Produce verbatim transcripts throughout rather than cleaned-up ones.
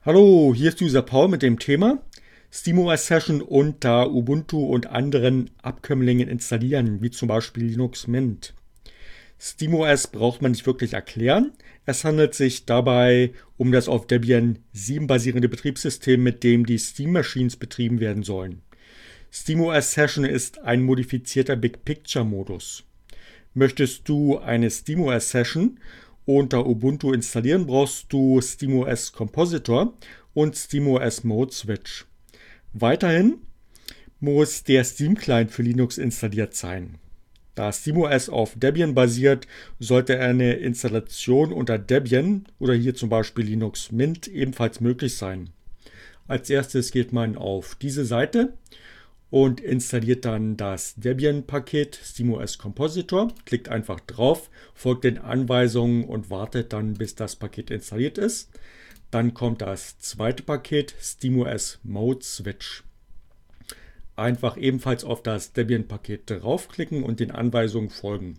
Hallo, hier ist User Paul mit dem Thema SteamOS Session unter Ubuntu und anderen Abkömmlingen installieren, wie zum Beispiel Linux Mint. SteamOS braucht man nicht wirklich erklären. Es handelt sich dabei um das auf Debian sieben basierende Betriebssystem, mit dem die Steam Machines betrieben werden sollen. SteamOS Session ist ein modifizierter Big Picture Modus. Möchtest du eine SteamOS Session unter Ubuntu installieren, brauchst du SteamOS Compositor und SteamOS Mode Switch. Weiterhin muss der Steam-Client für Linux installiert sein. Da SteamOS auf Debian basiert, sollte eine Installation unter Debian oder hier zum Beispiel Linux Mint ebenfalls möglich sein. Als erstes geht man auf diese Seite und installiert dann das Debian-Paket SteamOS Compositor, klickt einfach drauf, folgt den Anweisungen und wartet dann, bis das Paket installiert ist. Dann kommt das zweite Paket SteamOS Mode Switch. Einfach ebenfalls auf das Debian-Paket draufklicken und den Anweisungen folgen.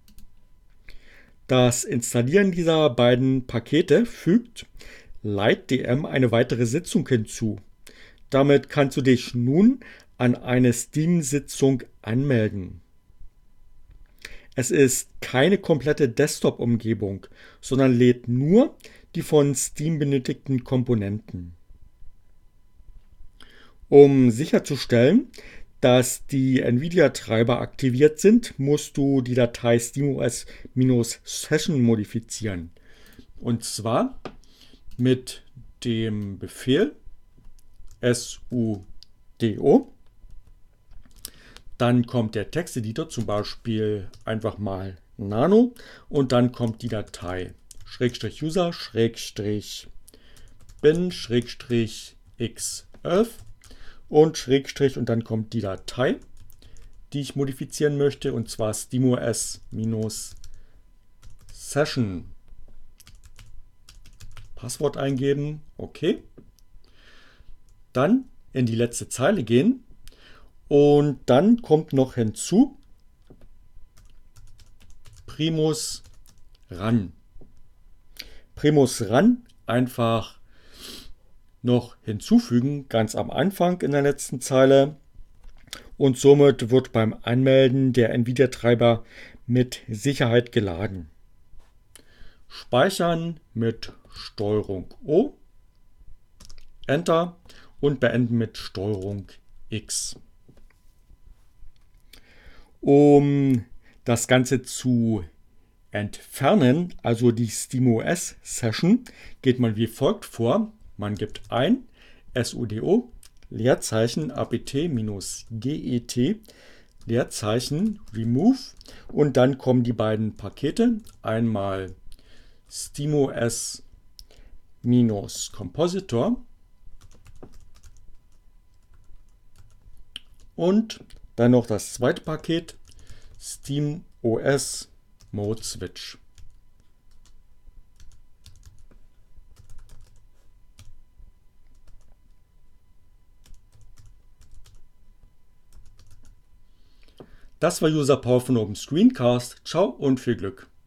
Das Installieren dieser beiden Pakete fügt LightDM eine weitere Sitzung hinzu. Damit kannst du dich nun an eine Steam-Sitzung anmelden. Es ist keine komplette Desktop-Umgebung, sondern lädt nur die von Steam benötigten Komponenten. Um sicherzustellen, dass die NVIDIA-Treiber aktiviert sind, musst du die Datei SteamOS-Session modifizieren. Und zwar mit dem Befehl sudo. Dann kommt der Texteditor, zum Beispiel einfach mal nano, und dann kommt die Datei Schrägstrich user Schrägstrich bin Schrägstrich x elf und Schrägstrich und dann kommt die Datei, die ich modifizieren möchte, und zwar SteamOS-Session. Passwort eingeben, okay. Dann in die letzte Zeile gehen. Und dann kommt noch hinzu Primus Run. Primus Run einfach noch hinzufügen, ganz am Anfang in der letzten Zeile. Und somit wird beim Anmelden der NVIDIA-Treiber mit Sicherheit geladen. Speichern mit Steuerung O, Enter und beenden mit Steuerung X. Um das Ganze zu entfernen, also die SteamOS Session, geht man wie folgt vor. Man gibt ein sudo Leerzeichen apt-get Leerzeichen remove und dann kommen die beiden Pakete. Einmal SteamOS-Compositor und dann noch das zweite Paket SteamOS Mode Switch. Das war User Paul von Open Screencast. Ciao und viel Glück.